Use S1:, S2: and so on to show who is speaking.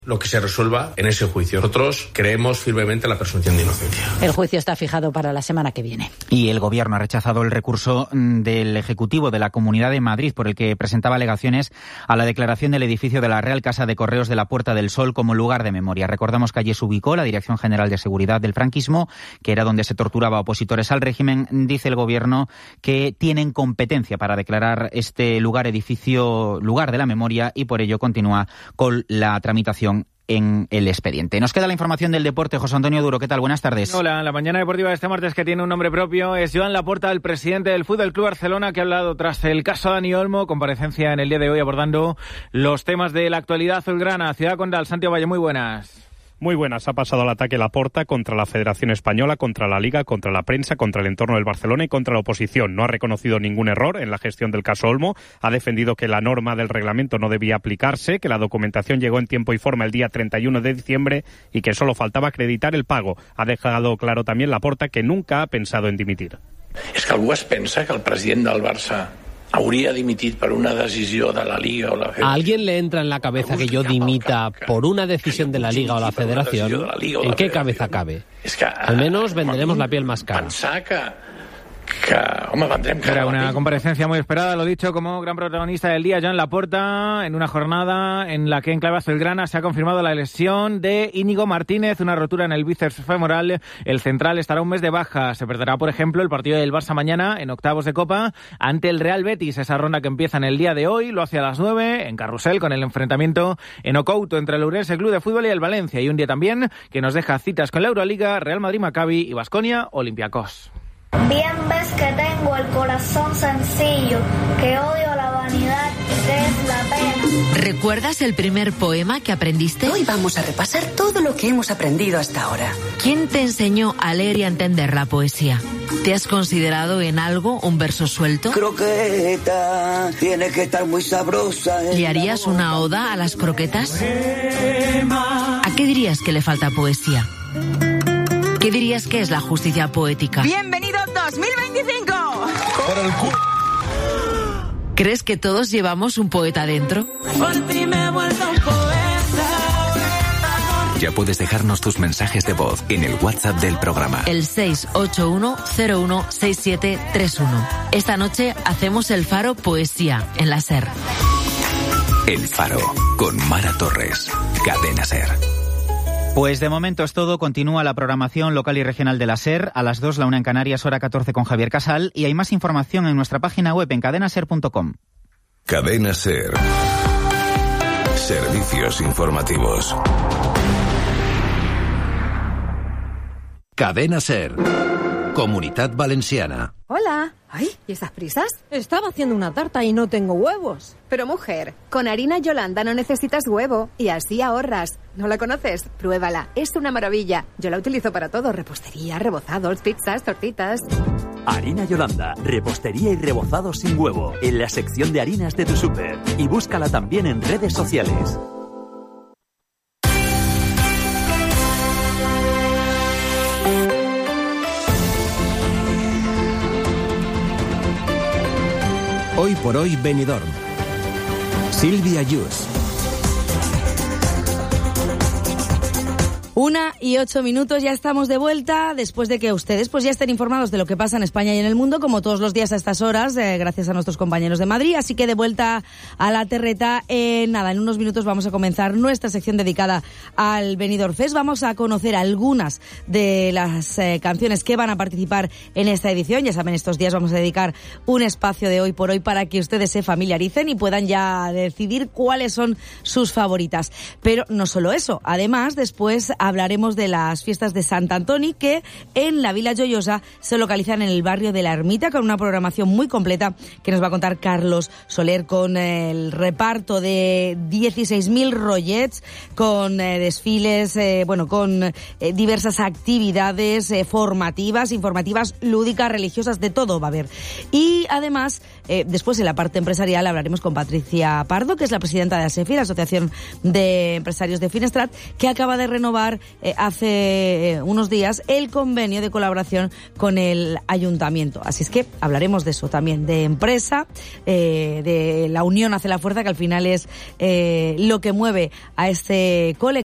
S1: lo que se resuelva en ese juicio. Nosotros creemos firmemente en la presunción de inocencia.
S2: El juicio está fijado para la semana que viene.
S3: Y el Gobierno ha rechazado el recurso del Ejecutivo de la Comunidad de Madrid por el que presentaba alegaciones a la declaración del edificio de la Real Casa de Correos de la Puerta del Sol como lugar de memoria. Recordamos que allí se ubicó la Dirección General de Seguridad del franquismo, que era donde se torturaba a opositores al régimen. Dice el Gobierno que tienen competencia para declarar este lugar de la memoria y por ello continúa con la tramitación en el expediente. Nos queda la información del deporte. José Antonio Duro, ¿qué tal? Buenas tardes.
S4: Hola, la mañana deportiva de este martes, que tiene un nombre propio, es Joan Laporta, el presidente del Fútbol Club Barcelona, que ha hablado tras el caso Dani Olmo, comparecencia en el día de hoy abordando los temas de la actualidad azulgrana. Ciudad Condal, Santiago Valle, muy buenas.
S5: Muy buenas. Ha pasado al ataque Laporta contra la Federación Española, contra la Liga, contra la prensa, contra el entorno del Barcelona y contra la oposición. No ha reconocido ningún error en la gestión del caso Olmo. Ha defendido que la norma del reglamento no debía aplicarse, que la documentación llegó en tiempo y forma el día 31 de diciembre y que solo faltaba acreditar el pago. Ha dejado claro también Laporta que nunca ha pensado en dimitir.
S6: És que algú es pensa que el president del Barça habría dimitit por una decisión de la Liga o la Federación.
S7: ¿A alguien le entra en la cabeza que yo dimita por una decisión de la Liga o la Federación? ¿En qué cabeza cabe? Al menos venderemos la piel más cara.
S4: Era una comparecencia muy esperada, lo dicho, como gran protagonista del día, Joan Laporta, en una jornada en la que en clave azulgrana se ha confirmado la lesión de Íñigo Martínez, una rotura en el bíceps femoral. El central estará un mes de baja. Se perderá, por ejemplo, el partido del Barça mañana en octavos de Copa ante el Real Betis, esa ronda que empieza en el día de hoy, lo hace a las 9 en Carrusel con el enfrentamiento en Ocouto entre el Ourense Club de Fútbol y el Valencia, y un día también que nos deja citas con la Euroliga, Real Madrid Maccabi y Baskonia Olympiacos.
S8: Bien ves que tengo el corazón sencillo, que odio la vanidad, que es la pena.
S9: ¿Recuerdas el primer poema que aprendiste?
S10: Hoy vamos a repasar todo lo que hemos aprendido hasta ahora.
S9: ¿Quién te enseñó a leer y a entender la poesía? ¿Te has considerado en algo un verso suelto?
S11: Croqueta, tiene que estar muy sabrosa.
S9: ¿Le harías una oda a las croquetas? ¿A qué dirías que le falta poesía? ¿Qué dirías que es la justicia poética?
S10: ¡Bienvenido 2025!
S11: Por el culo.
S9: ¿Crees que todos llevamos un poeta dentro?
S12: Por ti me he vuelto un poeta.
S13: Ya puedes dejarnos tus mensajes de voz en el WhatsApp del programa.
S9: El 681016731. Esta noche hacemos el Faro Poesía en la SER.
S13: El Faro, con Mara Torres. Cadena SER.
S3: Pues de momento es todo. Continúa la programación local y regional de la SER. A las 2, la 1 en Canarias, hora 14 con Javier Casal. Y hay más información en nuestra página web en cadenaser.com.
S14: Cadena SER. Servicios informativos. Cadena SER. Comunitat Valenciana.
S15: Hola. Ay, ¿y esas prisas? Estaba haciendo una tarta y no tengo huevos.
S16: Pero mujer, con harina Yolanda no necesitas huevo y así ahorras. ¿No la conoces? Pruébala, es una maravilla. Yo la utilizo para todo, repostería, rebozados, pizzas, tortitas.
S17: Harina Yolanda, repostería y rebozado sin huevo, en la sección de harinas de tu súper. Y búscala también en redes sociales.
S18: Hoy por hoy Benidorm. Silvia Yus.
S2: 1:08, ya estamos de vuelta después de que ustedes pues ya estén informados de lo que pasa en España y en el mundo, como todos los días a estas horas, gracias a nuestros compañeros de Madrid. Así que de vuelta a la terreta, en unos minutos vamos a comenzar nuestra sección dedicada al Benidorm Fest. Vamos a conocer algunas de las canciones que van a participar en esta edición. Ya saben, estos días vamos a dedicar un espacio de Hoy por Hoy para que ustedes se familiaricen y puedan ya decidir cuáles son sus favoritas. Pero no solo eso, además después hablaremos de las fiestas de Sant Antoni, que en la Vila Joiosa se localizan en el barrio de la Ermita, con una programación muy completa que nos va a contar Carlos Soler, con el reparto de 16.000 rollets, con desfiles, con diversas actividades formativas, informativas, lúdicas, religiosas, de todo va a haber. Y además, después en la parte empresarial hablaremos con Patricia Pardo, que es la presidenta de ASEFI, la Asociación de Empresarios de Finestrat, que acaba de renovar hace unos días el convenio de colaboración con el ayuntamiento. Así es que hablaremos de eso también, de empresa, de la unión hace la fuerza, que al final es lo que mueve a este colectivo